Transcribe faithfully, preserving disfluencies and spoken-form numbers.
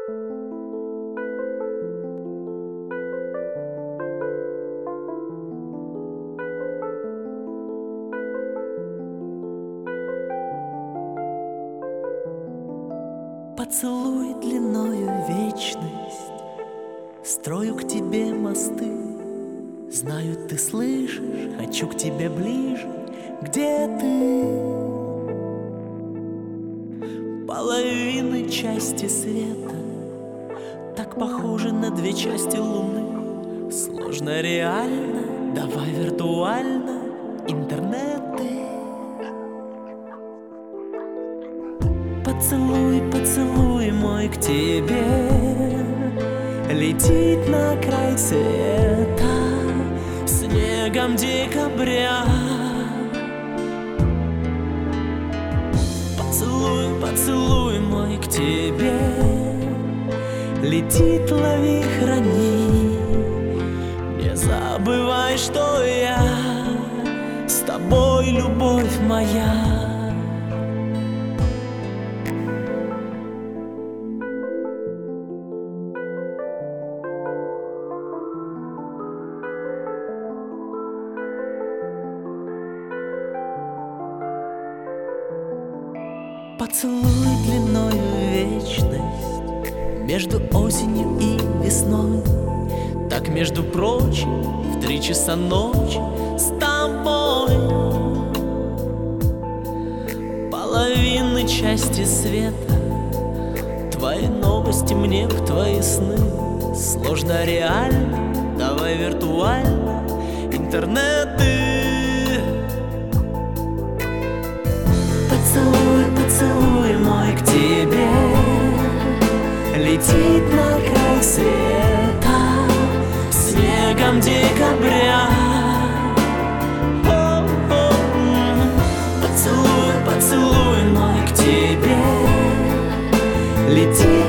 Поцелуй длиною вечность, строю к тебе мосты. Знаю, ты слышишь, хочу к тебе ближе. Где ты? Половины части света так похожи на две части луны. Сложно реально, давай виртуально. Интернеты. Поцелуй, поцелуй мой к тебе летит на край света снегом декабря. Поцелуй, поцелуй мой к тебе летит, лови, храни. Не забывай, что я с тобой, любовь моя. Поцелуй длиною вечность между осенью и весной. Так, между прочим, в три часа ночи с тобой. Половины части света, твои новости мне в твои сны. Сложно реально, давай виртуально. Интернеты. Поцелуй, поцелуй мой к тебе летит на край света снегом декабря. О-о-о. Поцелуй, поцелуй мой к тебе летит